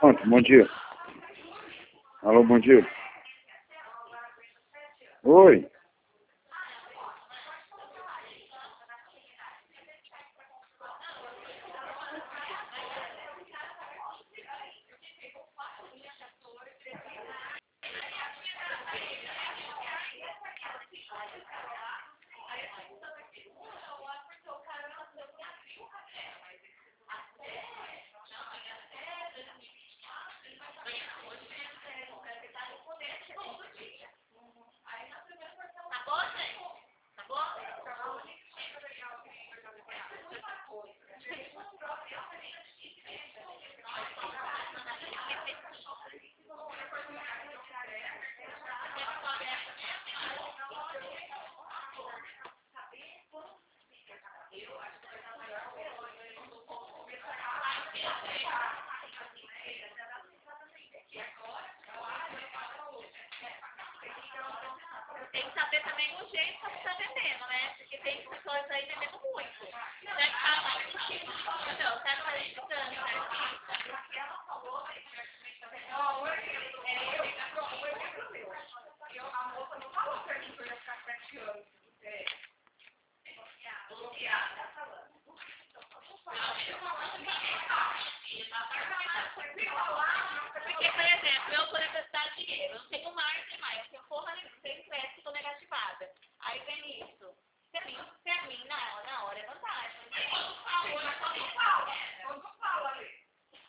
Pronto, bom dia. Alô, bom dia. Oi. Tem que saber também o jeito que você está vendendo, né? Porque tem pessoas aí vendendo muito.